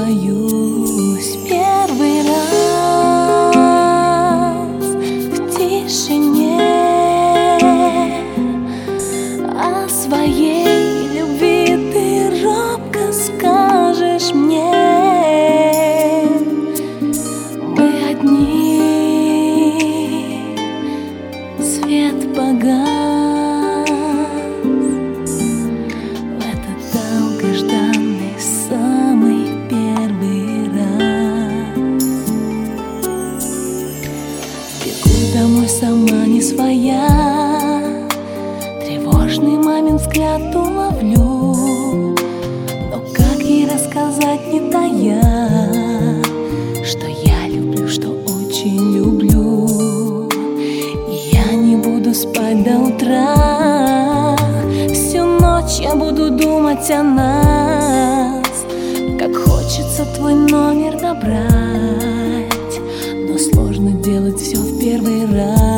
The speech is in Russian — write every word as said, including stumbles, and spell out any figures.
боюсь первый раз в тишине о своей любви ты робко скажешь мне. Мы одни, свет погас. Домой сама не своя, тревожный мамин взгляд уловлю. Но как ей рассказать, не тая, что я люблю, что очень люблю. И я не буду спать до утра, всю ночь я буду думать о нас. Как хочется твой номер набрать, но сложно делать все в первый раз.